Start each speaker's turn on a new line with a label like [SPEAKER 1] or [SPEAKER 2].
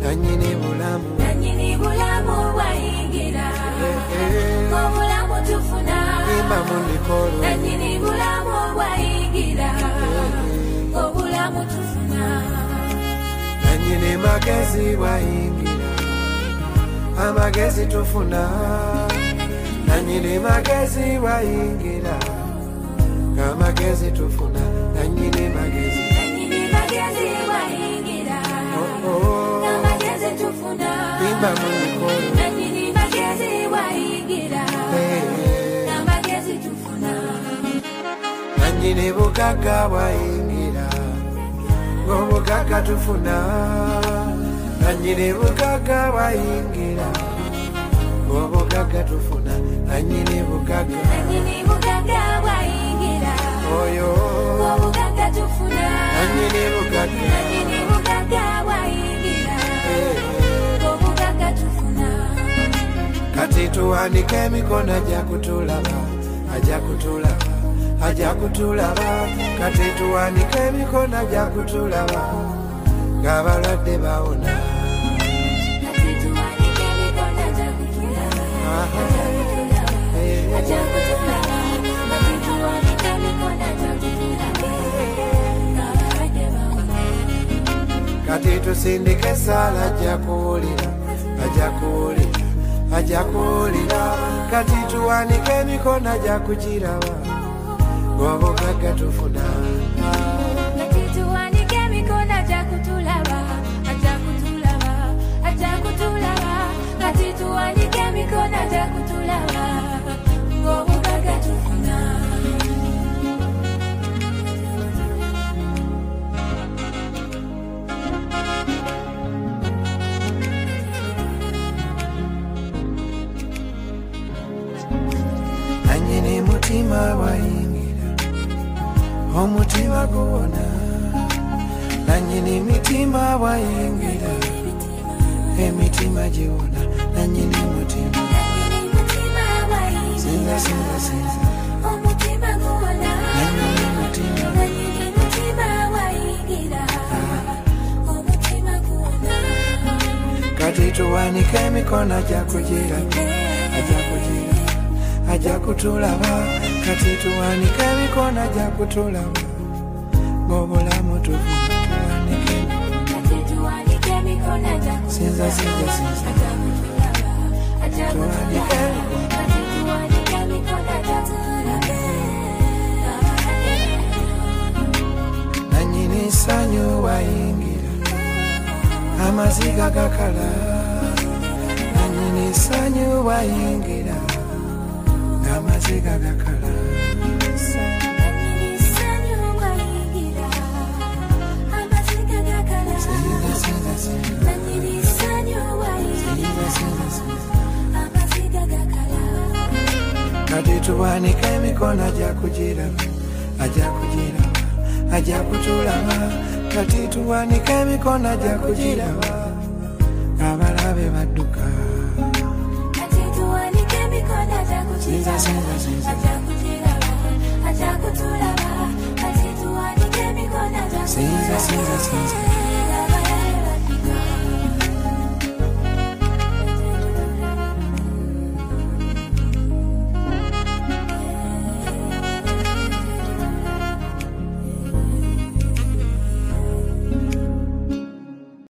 [SPEAKER 1] nanyini bulamu
[SPEAKER 2] bwayingira obulamu tufuna
[SPEAKER 1] imba munikolo
[SPEAKER 2] nanyini bulamu bwayingira obulamu tufuna
[SPEAKER 1] nanyini magezi bwayingira amagezi tufuna nanyini magezi bwayingira amagezi tufuna nanyini magezi
[SPEAKER 2] bwayingira amagezi tufuna
[SPEAKER 1] imba munikolo
[SPEAKER 2] nanyini magezi bwayingira amagezi tufuna
[SPEAKER 1] nanyini bugaga bwayingira obugaga tufuna nanyini bugaga bwayingira obugaga tufuna nanyini bugaga
[SPEAKER 2] bwayingira
[SPEAKER 1] oyo
[SPEAKER 2] obugaga tufuna
[SPEAKER 1] nanyini bugaga
[SPEAKER 2] bwayingira obugaga tufuna
[SPEAKER 1] kati tuwanike emikono ajja kutulaba kati tuwanike emikono ajja kutulaba ng'abalwadde bawona kati tusindike esala ajja kuwulira kati tuwanike emikono ajja kugiraba obugagga tufuna
[SPEAKER 2] kati tuwanike emikono ajja kutulaba kati tuwanike emikono ajja kutulaba obugagga tufuna
[SPEAKER 1] nanyini mutima bwayingira omutima guwona nanyini mitima bwayingira emitima giwona nanyini mutima sinza
[SPEAKER 2] omutima guwona
[SPEAKER 1] nanyini mutima
[SPEAKER 2] bwayingira omutima guwona
[SPEAKER 1] kati tuwanike emikono ajja kutulaba kati tuwanike emikono ajja kutulaba ng'obulamu tufuna
[SPEAKER 2] tuwanike emikono ajja
[SPEAKER 1] sinza tuwanike nanyini ssanyu wayingira amaziga gakala nanyini ssanyu wayingira amaziga gakala kati tuwanike emikono ajja kutulaba kati tuwanike emikono ajja kugiraba abalabe badduka sinza sinza